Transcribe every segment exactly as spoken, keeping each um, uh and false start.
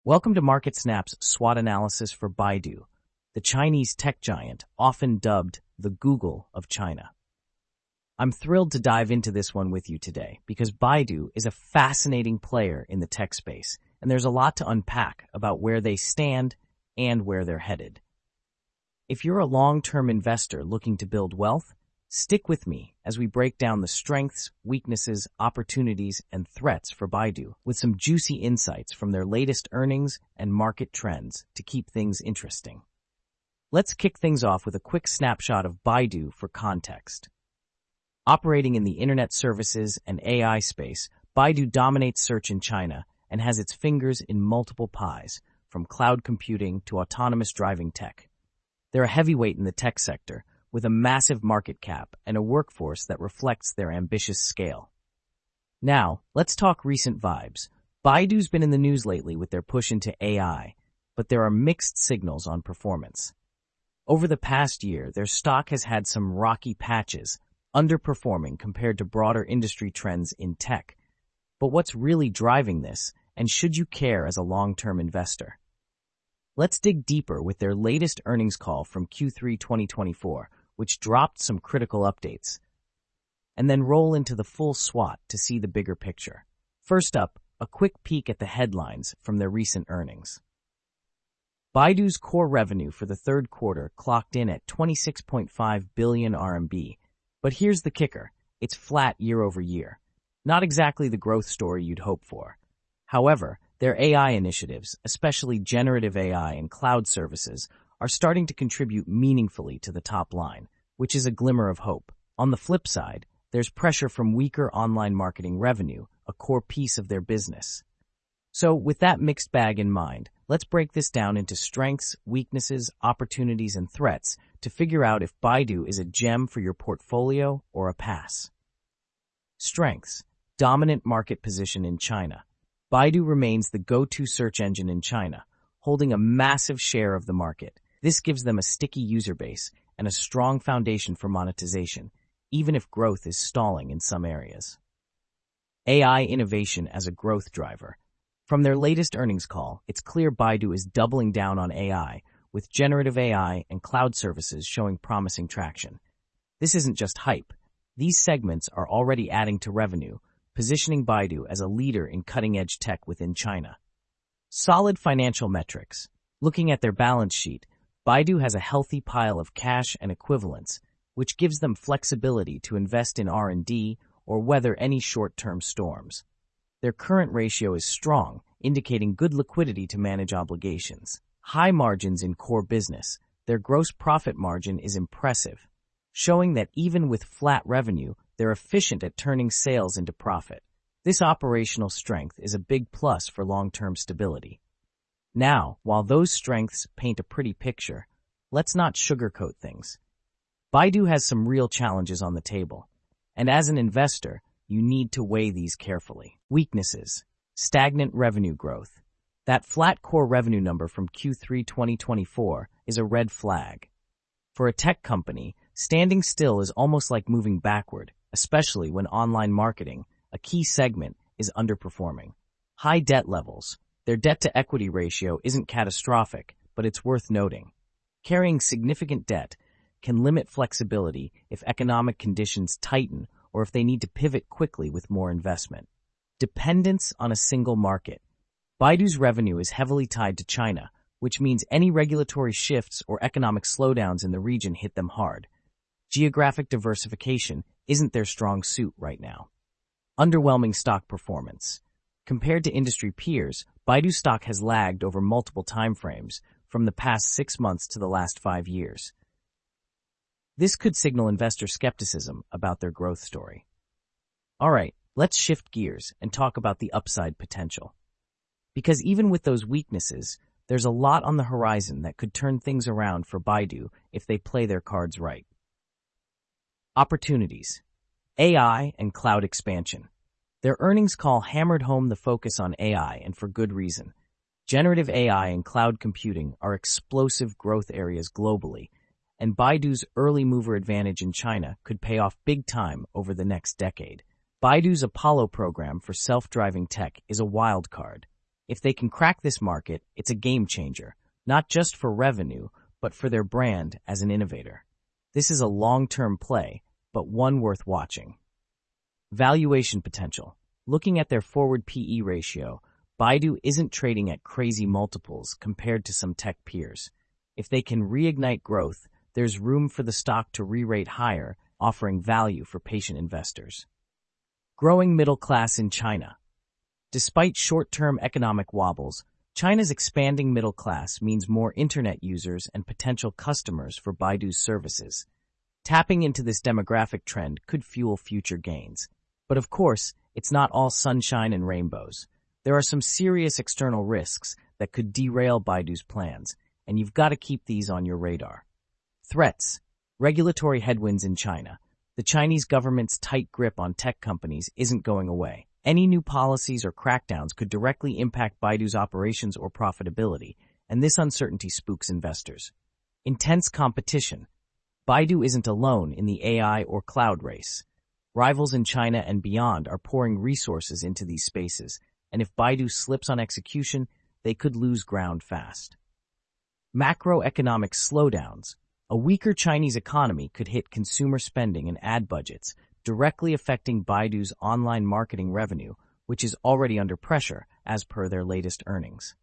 Welcome to MarketSnap's SWOT analysis for Baidu, the Chinese tech giant, often dubbed the Google of China. I'm thrilled to dive into this one with you today because Baidu is a fascinating player in the tech space, and there's a lot to unpack about where they stand and where they're headed. If you're a long-term investor looking to build wealth, stick with me as we break down the strengths, weaknesses, opportunities, and threats for Baidu with some juicy insights from their latest earnings and market trends to keep things interesting. Let's kick things off with a quick snapshot of Baidu for context. Operating in the internet services and A I space, Baidu dominates search in China and has its fingers in multiple pies, from cloud computing to autonomous driving tech. They're a heavyweight in the tech sector, with a massive market cap and a workforce that reflects their ambitious scale. Now, let's talk recent vibes. Baidu's been in the news lately with their push into A I, but there are mixed signals on performance. Over the past year, their stock has had some rocky patches, underperforming compared to broader industry trends in tech. But what's really driving this, and should you care as a long-term investor? Let's dig deeper with their latest earnings call from Q three twenty twenty-four, which dropped some critical updates, and then roll into the full SWOT to see the bigger picture. First up, a quick peek at the headlines from their recent earnings. Baidu's core revenue for the third quarter clocked in at twenty-six point five billion R M B, but here's the kicker, it's flat year over year. Not exactly the growth story you'd hope for. However, their A I initiatives, especially generative A I and cloud services, are starting to contribute meaningfully to the top line, which is a glimmer of hope. On the flip side, there's pressure from weaker online marketing revenue, a core piece of their business. So, with that mixed bag in mind, let's break this down into strengths, weaknesses, opportunities, and threats to figure out if Baidu is a gem for your portfolio or a pass. Strengths: dominant market position in China. Baidu remains the go-to search engine in China, holding a massive share of the market. This gives them a sticky user base and a strong foundation for monetization, even if growth is stalling in some areas. A I innovation as a growth driver. From their latest earnings call, it's clear Baidu is doubling down on A I, with generative A I and cloud services showing promising traction. This isn't just hype. These segments are already adding to revenue, positioning Baidu as a leader in cutting-edge tech within China. Solid financial metrics. Looking at their balance sheet, Baidu has a healthy pile of cash and equivalents, which gives them flexibility to invest in R and D or weather any short-term storms. Their current ratio is strong, indicating good liquidity to manage obligations. High margins in core business. Their gross profit margin is impressive, showing that even with flat revenue, they're efficient at turning sales into profit. This operational strength is a big plus for long-term stability. Now, while those strengths paint a pretty picture, let's not sugarcoat things. Baidu has some real challenges on the table, and as an investor, you need to weigh these carefully. Weaknesses: stagnant revenue growth. That flat core revenue number from Q three twenty twenty-four is a red flag. For a tech company, standing still is almost like moving backward, especially when online marketing, a key segment, is underperforming. High debt levels. Their debt-to-equity ratio isn't catastrophic, but it's worth noting. Carrying significant debt can limit flexibility if economic conditions tighten or if they need to pivot quickly with more investment. Dependence on a single market. Baidu's revenue is heavily tied to China, which means any regulatory shifts or economic slowdowns in the region hit them hard. Geographic diversification isn't their strong suit right now. Underwhelming stock performance. Compared to industry peers, Baidu stock has lagged over multiple timeframes, from the past six months to the last five years. This could signal investor skepticism about their growth story. All right, let's shift gears and talk about the upside potential. Because even with those weaknesses, there's a lot on the horizon that could turn things around for Baidu if they play their cards right. Opportunities: A I and cloud expansion. Their earnings call hammered home the focus on A I, and for good reason. Generative A I and cloud computing are explosive growth areas globally, and Baidu's early mover advantage in China could pay off big time over the next decade. Baidu's Apollo program for self-driving tech is a wild card. If they can crack this market, it's a game changer, not just for revenue, but for their brand as an innovator. This is a long-term play, but one worth watching. Valuation potential. Looking at their forward P E ratio, Baidu isn't trading at crazy multiples compared to some tech peers. If they can reignite growth, there's room for the stock to re-rate higher, offering value for patient investors. Growing middle class in China. Despite short-term economic wobbles, China's expanding middle class means more internet users and potential customers for Baidu's services. Tapping into this demographic trend could fuel future gains. But of course, it's not all sunshine and rainbows. There are some serious external risks that could derail Baidu's plans, and you've got to keep these on your radar. Threats. Regulatory headwinds in China. The Chinese government's tight grip on tech companies isn't going away. Any new policies or crackdowns could directly impact Baidu's operations or profitability, and this uncertainty spooks investors. Intense competition. Baidu isn't alone in the A I or cloud race. Rivals in China and beyond are pouring resources into these spaces, and if Baidu slips on execution, they could lose ground fast. Macroeconomic slowdowns. A weaker Chinese economy could hit consumer spending and ad budgets, directly affecting Baidu's online marketing revenue, which is already under pressure as per their latest earnings.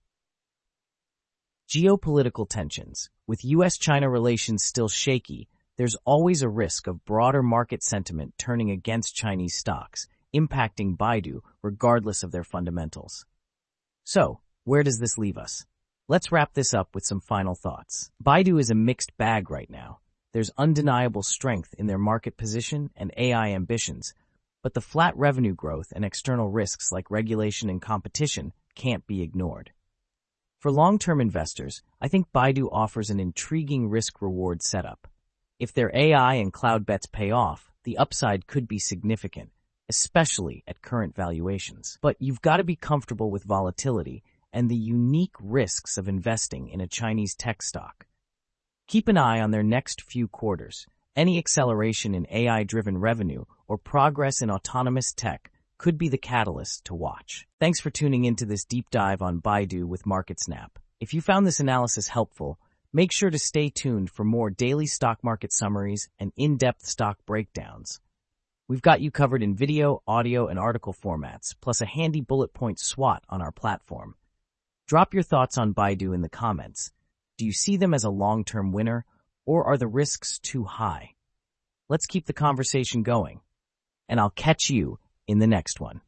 Geopolitical tensions. With U S China relations still shaky, there's always a risk of broader market sentiment turning against Chinese stocks, impacting Baidu regardless of their fundamentals. So, where does this leave us? Let's wrap this up with some final thoughts. Baidu is a mixed bag right now. There's undeniable strength in their market position and A I ambitions, but the flat revenue growth and external risks like regulation and competition can't be ignored. For long-term investors, I think Baidu offers an intriguing risk-reward setup. If their A I and cloud bets pay off, the upside could be significant, especially at current valuations. But you've got to be comfortable with volatility and the unique risks of investing in a Chinese tech stock. Keep an eye on their next few quarters. Any acceleration in A I-driven revenue or progress in autonomous tech could be the catalyst to watch. Thanks for tuning into this deep dive on Baidu with MarketSnap. If you found this analysis helpful, make sure to stay tuned for more daily stock market summaries and in-depth stock breakdowns. We've got you covered in video, audio, and article formats, plus a handy bullet point SWOT on our platform. Drop your thoughts on Baidu in the comments. Do you see them as a long-term winner, or are the risks too high? Let's keep the conversation going, and I'll catch you in the next one.